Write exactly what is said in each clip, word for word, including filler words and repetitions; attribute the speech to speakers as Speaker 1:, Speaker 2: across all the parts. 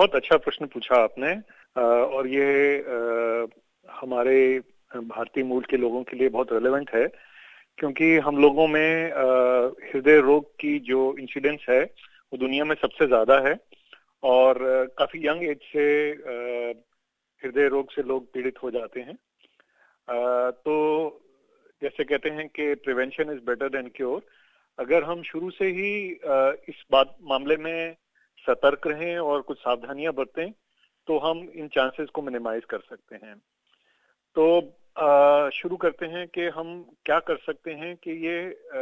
Speaker 1: बहुत अच्छा प्रश्न पूछा आपने और ये हमारे भारतीय मूल के लोगों के लिए बहुत रेलेवेंट है, क्योंकि हम लोगों में हृदय रोग की जो इंसिडेंस है वो दुनिया में सबसे ज्यादा है और काफी यंग एज से हृदय रोग से लोग पीड़ित हो जाते हैं। तो जैसे कहते हैं कि prevention is better than cure. अगर हम शुरू से ही इस बात मामले में सतर्क रहें और कुछ सावधानियां बरतें तो हम इन चांसेस को मिनिमाइज कर सकते हैं। तो आ, शुरू करते हैं कि हम क्या कर सकते हैं कि ये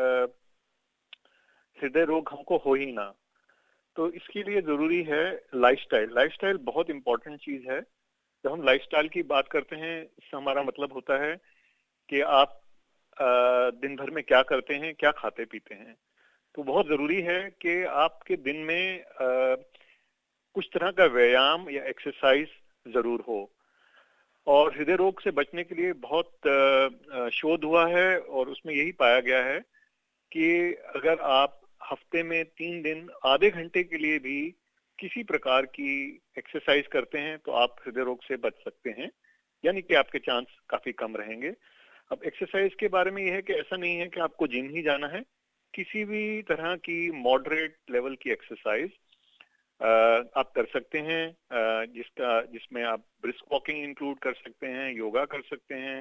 Speaker 1: हृदय रोग हमको हो ही ना। तो इसके लिए जरूरी है लाइफस्टाइल। लाइफस्टाइल बहुत इंपॉर्टेंट चीज है। जब हम लाइफस्टाइल की बात करते हैं इससे हमारा मतलब होता है कि आप आ, दिन भर में क्या करते हैं, क्या खाते पीते हैं। तो बहुत जरूरी है कि आपके दिन में आ, कुछ तरह का व्यायाम या एक्सरसाइज जरूर हो। और हृदय रोग से बचने के लिए बहुत शोध हुआ है और उसमें यही पाया गया है कि अगर आप हफ्ते में तीन दिन आधे घंटे के लिए भी किसी प्रकार की एक्सरसाइज करते हैं तो आप हृदय रोग से बच सकते हैं, यानी कि आपके चांस काफी कम रहेंगे। अब एक्सरसाइज के बारे में यह है कि ऐसा नहीं है कि आपको जिम ही जाना है। किसी भी तरह की मॉडरेट लेवल की एक्सरसाइज आप कर सकते हैं, जिसका जिसमें आप ब्रिस्क वॉकिंग इंक्लूड कर सकते हैं, योगा कर सकते हैं,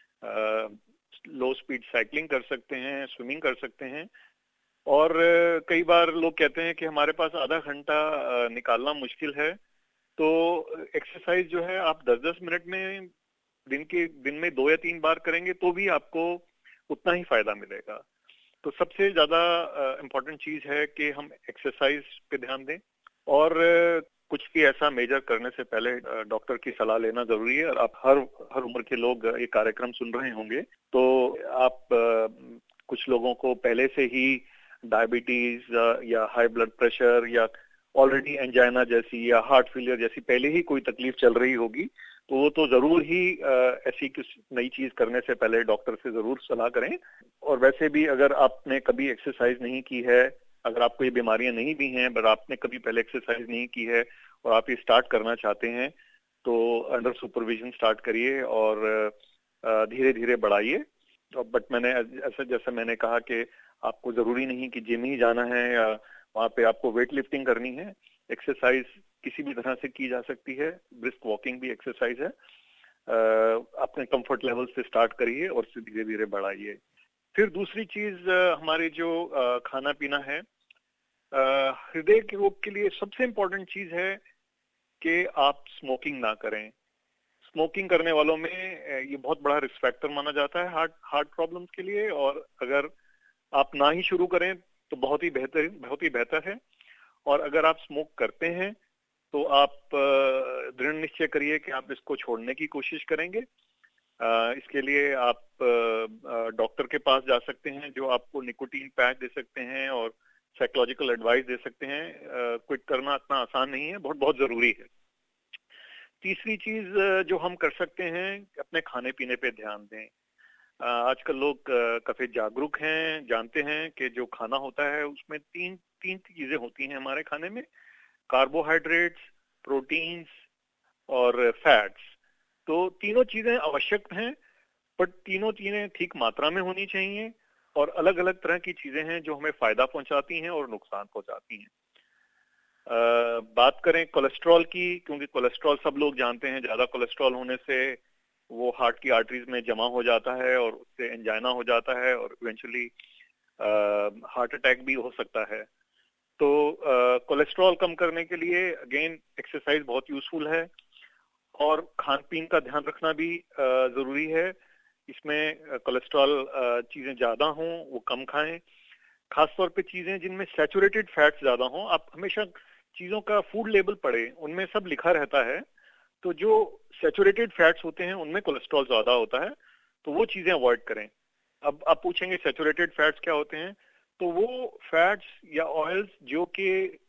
Speaker 1: लो स्पीड साइकिलिंग कर सकते हैं, स्विमिंग कर सकते हैं। और कई बार लोग कहते हैं कि हमारे पास आधा घंटा निकालना मुश्किल है, तो एक्सरसाइज जो है आप दस दस मिनट में दिन के दिन में दो या तीन बार करेंगे तो भी आपको उतना ही फायदा मिलेगा। तो सबसे ज्यादा इम्पोर्टेंट चीज है कि हम एक्सरसाइज पे ध्यान दें और कुछ भी ऐसा मेजर करने से पहले डॉक्टर की सलाह लेना जरूरी है। और आप हर हर उम्र के लोग ये कार्यक्रम सुन रहे होंगे तो आप कुछ लोगों को पहले से ही डायबिटीज या हाई ब्लड प्रेशर या ऑलरेडी एंजाइना जैसी या हार्ट फेलियर जैसी पहले ही कोई तकलीफ चल रही होगी, तो वो तो जरूर ही ऐसी किसी नई चीज करने से पहले डॉक्टर से जरूर सलाह करें। और वैसे भी अगर आपने कभी एक्सरसाइज नहीं की है, अगर आपको ये बीमारियां नहीं भी हैं पर आपने कभी पहले एक्सरसाइज नहीं की है और आप ये स्टार्ट करना चाहते हैं तो अंडर सुपरविजन स्टार्ट करिए और धीरे धीरे बढ़ाइए। बट मैंने ऐसा जैसा मैंने कहा कि आपको जरूरी नहीं कि जिम ही जाना है या वहाँ पे आपको वेट लिफ्टिंग करनी है। एक्सरसाइज किसी भी तरह से की जा सकती है, ब्रिस्क वॉकिंग भी एक्सरसाइज है। अपने कंफर्ट लेवल से स्टार्ट करिए और फिर धीरे धीरे बढ़ाइए। फिर दूसरी चीज हमारे जो खाना पीना है, हृदय के रोग के लिए सबसे इम्पोर्टेंट चीज है कि आप स्मोकिंग ना करें। स्मोकिंग करने वालों में ये बहुत बड़ा रिस्क फैक्टर माना जाता है हार्ट हार्ट प्रॉब्लम्स के लिए, और अगर आप ना ही शुरू करें तो बहुत ही बेहतर बहुत ही बेहतर है। और अगर आप स्मोक करते हैं तो आप दृढ़ निश्चय करिए कि आप इसको छोड़ने की कोशिश करेंगे। इसके लिए आप डॉक्टर के पास जा सकते हैं जो आपको निकोटीन पैच दे सकते हैं और साइकोलॉजिकल एडवाइस दे सकते हैं। क्विट करना इतना आसान नहीं है, बहुत बहुत जरूरी है। तीसरी चीज जो हम कर सकते हैं, अपने खाने पीने पे ध्यान दें। आजकल लोग काफी जागरूक हैं, जानते हैं कि जो खाना होता है उसमें तीन तीन चीजें होती हैं हमारे खाने में, कार्बोहाइड्रेट्स, प्रोटीन्स और फैट्स। तो तीनों चीजें आवश्यक हैं, बट तीनों चीजें ठीक मात्रा में होनी चाहिए और अलग अलग तरह की चीजें हैं जो हमें फायदा पहुंचाती हैं और नुकसान पहुंचाती हैं। आ, बात करें कोलेस्ट्रॉल की, क्योंकि कोलेस्ट्रॉल सब लोग जानते हैं ज्यादा कोलेस्ट्रॉल होने से वो हार्ट की आर्टरीज में जमा हो जाता है और उससे एंजाइना हो जाता है और इवेंचुअली हार्ट अटैक भी हो सकता है। तो कोलेस्ट्रॉल कम करने के लिए अगेन एक्सरसाइज बहुत यूजफुल है और खान पीन का ध्यान रखना भी जरूरी है। इसमें कोलेस्ट्रॉल चीजें ज्यादा हों वो कम खाएं, खासतौर पे चीजें जिनमें सैचुरेटेड फैट्स ज्यादा हों। आप हमेशा चीजों का फूड लेबल पढ़े, उनमें सब लिखा रहता है, तो जो सैचुरेटेड फैट्स होते हैं उनमें कोलेस्ट्रॉल ज्यादा होता है, तो वो चीजें अवॉइड करें। अब आप पूछेंगे सैचुरेटेड फैट्स क्या होते हैं, तो वो फैट्स या ऑयल्स जो कि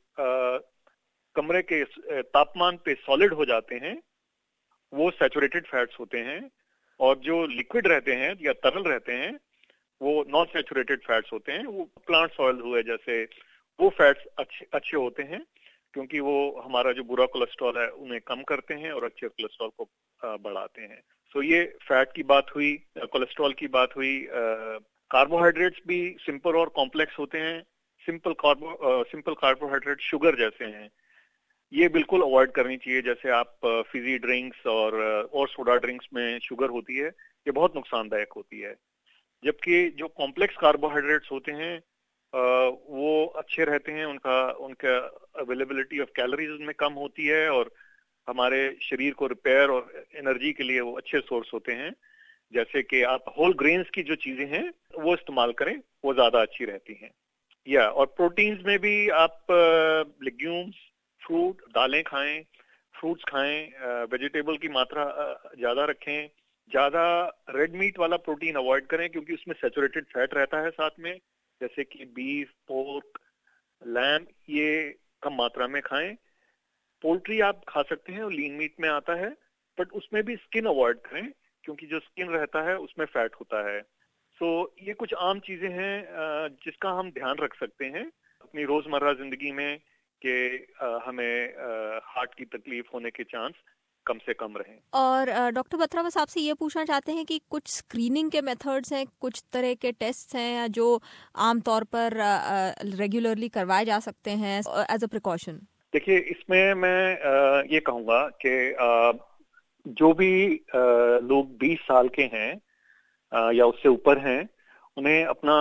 Speaker 1: कमरे के तापमान पे सॉलिड हो जाते हैं वो सैचुरेटेड फैट्स होते हैं, और जो लिक्विड रहते हैं या तरल रहते हैं वो नॉन सैचुरेटेड फैट्स होते हैं। वो प्लांट्स ऑयल हुए जैसे वो फैट्स अच्छे अच्छे होते हैं। क्योंकि वो हमारा जो बुरा कोलेस्ट्रॉल है उन्हें कम करते हैं और अच्छे कोलेस्ट्रॉल को बढ़ाते हैं। सो ये फैट की बात हुई, कोलेस्ट्रॉल की बात हुई। कार्बोहाइड्रेट्स भी सिंपल और कॉम्प्लेक्स होते हैं। Simple carbo simple carbohydrate sugar जैसे हैं, ये बिल्कुल अवॉइड करनी चाहिए। जैसे आप फिजी ड्रिंक्स और और सोडा ड्रिंक्स में शुगर होती है, ये बहुत नुकसानदायक होती है। जबकि जो कॉम्प्लेक्स कार्बोहाइड्रेट्स होते हैं वो अच्छे रहते हैं, उनका उनका अवेलेबिलिटी ऑफ कैलोरीज उनमें कम होती है और हमारे शरीर को रिपेयर और एनर्जी के लिए वो अच्छे सोर्स होते हैं। जैसे कि आप होल ग्रेन्स की जो चीजें हैं वो इस्तेमाल करें, वो ज्यादा अच्छी रहती हैं। या और प्रोटीन्स में भी आप लेग्यूम्स, फ्रूट, दालें खाएं, फ्रूट्स खाएं, वेजिटेबल की मात्रा ज्यादा रखें। ज्यादा रेड मीट वाला प्रोटीन अवॉइड करें क्योंकि उसमें सैचुरेटेड फैट रहता है साथ में, जैसे कि बीफ, पोर्क, लैम, ये कम मात्रा में खाएं। पोल्ट्री आप खा सकते हैं, लीन मीट में आता है, बट उसमें भी स्किन अवॉइड करें क्योंकि जो स्किन रहता है उसमें फैट होता है। सो so, ये कुछ आम चीजें हैं जिसका हम ध्यान रख सकते हैं अपनी रोजमर्रा जिंदगी में कि हमें हार्ट की तकलीफ होने के चांस कम से कम रहें।
Speaker 2: और डॉक्टर बत्रा, बस आपसे ये पूछना चाहते हैं कि कुछ स्क्रीनिंग के मेथड्स हैं, कुछ तरह के टेस्ट हैं जो आमतौर पर रेगुलरली करवाए जा सकते हैं एज अ प्रिकॉशन?
Speaker 1: देखिए, इसमें मैं ये कहूँगा कि जो भी लोग बीस साल के हैं या उससे ऊपर हैं, उन्हें अपना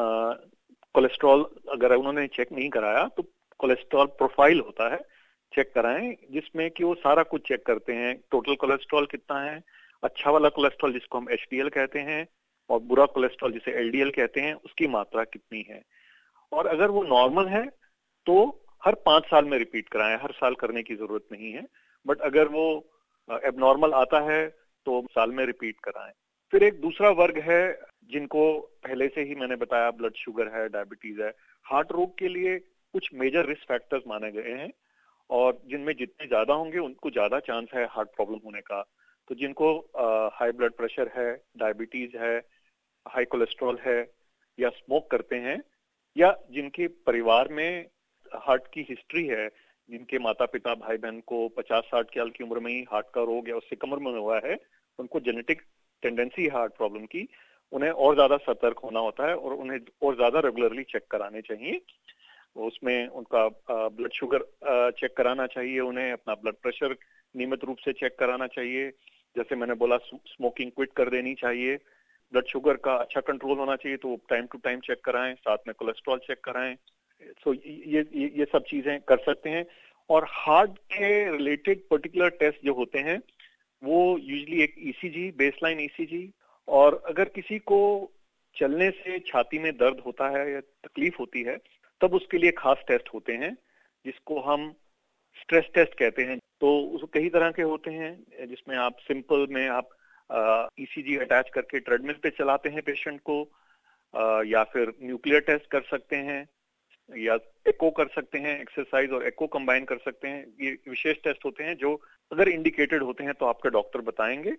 Speaker 1: कोलेस्ट्रॉल अगर उन्होंने चेक नहीं कराया तो कोलेस्ट्रॉल प्रोफाइल होता है, चेक कराएं, जिसमें कि वो सारा कुछ चेक करते हैं। टोटल कोलेस्ट्रॉल कितना है, अच्छा वाला कोलेस्ट्रॉल जिसको हम एच डी एल कहते हैं, और बुरा कोलेस्ट्रॉल जिसे एल डी एल कहते हैं, उसकी मात्रा कितनी है। और अगर वो नॉर्मल है तो हर पांच साल में रिपीट कराएं, हर साल करने की जरूरत नहीं है। बट अगर वो एबनॉर्मल आता है तो साल में रिपीट कराएं। फिर एक दूसरा वर्ग है जिनको पहले से ही मैंने बताया, ब्लड शुगर है, डायबिटीज है। हार्ट रोग के लिए कुछ मेजर रिस्क फैक्टर्स माने गए हैं और जिनमें जितने ज्यादा होंगे उनको ज्यादा चांस है हार्ट प्रॉब्लम होने का। तो जिनको हाई ब्लड प्रेशर है, डायबिटीज है, हाई कोलेस्ट्रॉल है, या स्मोक करते हैं, या जिनके परिवार में हार्ट की हिस्ट्री है, जिनके माता पिता भाई बहन को पचास साठ साल की उम्र में ही हार्ट का रोग या उससे कम उम्र में हुआ है, उनको जेनेटिक टेंडेंसी हार्ट प्रॉब्लम की, उन्हें और ज्यादा सतर्क होना होता है और उन्हें और ज्यादा रेगुलरली चेक कराने चाहिए। उसमें उनका ब्लड शुगर चेक कराना चाहिए, उन्हें अपना ब्लड प्रेशर नियमित रूप से चेक कराना चाहिए। जैसे मैंने बोला, स्मोकिंग क्विट कर देनी चाहिए। ब्लड शुगर का अच्छा कंट्रोल होना चाहिए तो टाइम टू टाइम चेक कराएं, साथ में कोलेस्ट्रॉल चेक कराएं। सो ये ये ये सब चीजें कर सकते हैं। और हार्ट के रिलेटेड पर्टिकुलर टेस्ट जो होते हैं वो यूजुअली एक ईसीजी, बेसलाइन ईसीजी, और अगर किसी को चलने से छाती में दर्द होता है या तकलीफ होती है तब उसके लिए खास टेस्ट होते हैं जिसको हम स्ट्रेस टेस्ट कहते हैं। तो उस कई तरह के होते हैं जिसमें आप सिंपल में आप ईसीजी अटैच करके ट्रेडमिल पे चलाते हैं पेशेंट को, आ, या फिर न्यूक्लियर टेस्ट कर सकते हैं, या एको कर सकते हैं, एक्सरसाइज और एको कंबाइन कर सकते हैं। ये विशेष टेस्ट होते हैं जो अगर इंडिकेटेड होते हैं तो आपके डॉक्टर बताएंगे।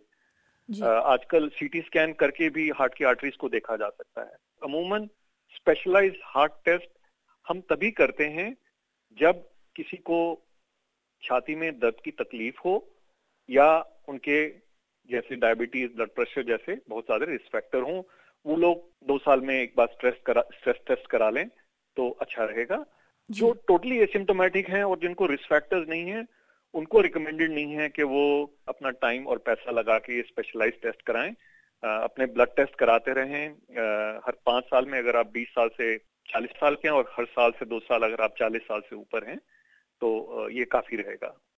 Speaker 1: आजकल सीटी स्कैन करके भी हार्ट की आर्टरीज को देखा जा सकता है। अमूमन स्पेशलाइज्ड हार्ट टेस्ट हम तभी करते हैं जब किसी को छाती में दर्द की तकलीफ हो या उनके जैसे डायबिटीज, ब्लड प्रेशर जैसे बहुत सारे रिस्क फैक्टर हों। वो लोग दो साल में एक बार स्ट्रेस करा स्ट्रेस टेस्ट करा लें तो अच्छा रहेगा। जो टोटली एसिम्प्टोमेटिक हैं और जिनको रिस्क फैक्टर्स नहीं है, उनको रिकमेंडेड नहीं है कि वो अपना टाइम और पैसा लगा के ये स्पेशलाइज्ड टेस्ट कराएं। अपने ब्लड टेस्ट कराते रहें हर पांच साल में। अगर आप बीस साल से चालीस साल के हैं और हर साल से दो साल अगर आप चालीस साल से ऊपर हैं तो ये काफी रहेगा।